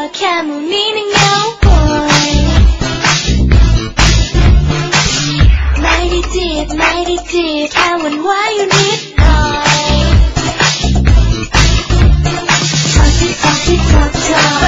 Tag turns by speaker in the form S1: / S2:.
S1: แค่หมู่นี้นั่งเหงาป่วยไม่ได้จีบแค่หวั่นไหวอยู่นิดหน่อยชอบที่ชอบ